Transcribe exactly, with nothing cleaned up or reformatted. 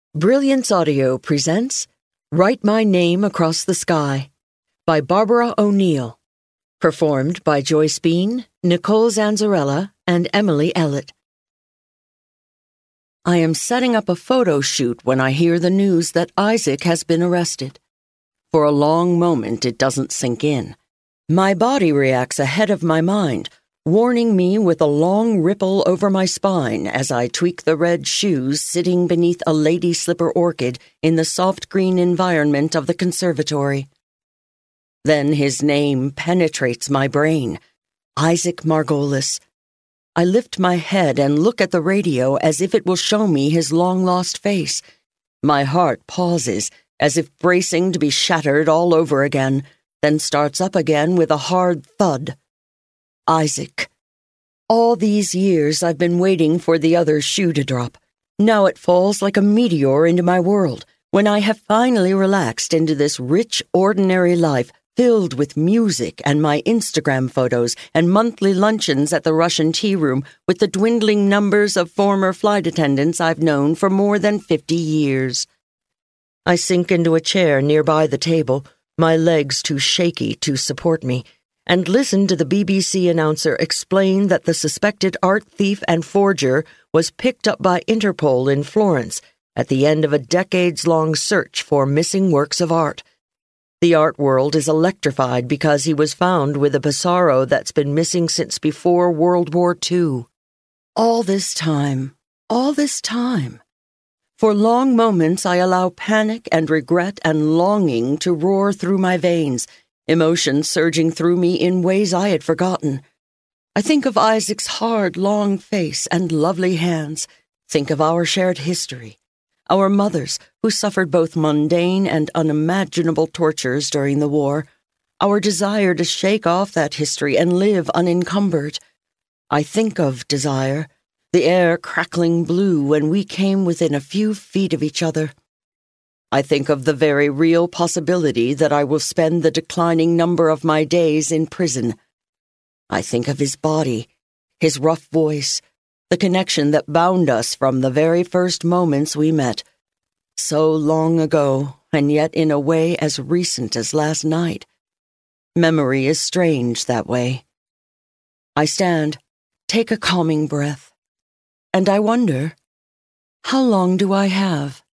Brilliance Audio presents Write My Name Across the Sky by Barbara O'Neill. Performed by Joyce Bean, Nicole Zanzarella, and Emily Ellett. I am setting up a photo shoot when I hear the news that Isaac has been arrested. For a long moment, it doesn't sink in. My body reacts ahead of my mind, warning me with a long ripple over my spine as I tweak the red shoes sitting beneath a lady slipper orchid in the soft green environment of the conservatory. Then his name penetrates my brain, Isaac Margolis. I lift my head and look at the radio as if it will show me his long-lost face. My heart pauses, as if bracing to be shattered all over again, then starts up again with a hard thud. Isaac. All these years I've been waiting for the other shoe to drop. Now it falls like a meteor into my world, when I have finally relaxed into this rich, ordinary life filled with music and my Instagram photos and monthly luncheons at the Russian tea room with the dwindling numbers of former flight attendants I've known for more than fifty years. I sink into a chair nearby the table, my legs too shaky to support me, and listen to the B B C announcer explain that the suspected art thief and forger was picked up by Interpol in Florence at the end of a decades-long search for missing works of art. The art world is electrified because he was found with a Pissarro that's been missing since before World War Two. All this time, all this time. For long moments I allow panic and regret and longing to roar through my veins, emotions surging through me in ways I had forgotten. I think of Isaac's hard, long face and lovely hands, think of our shared history, our mothers who suffered both mundane and unimaginable tortures during the war, our desire to shake off that history and live unencumbered. I think of desire, the air crackling blue when we came within a few feet of each other. I think of the very real possibility that I will spend the declining number of my days in prison. I think of his body, his rough voice, the connection that bound us from the very first moments we met. So long ago, and yet in a way as recent as last night. Memory is strange that way. I stand, take a calming breath, and I wonder, how long do I have?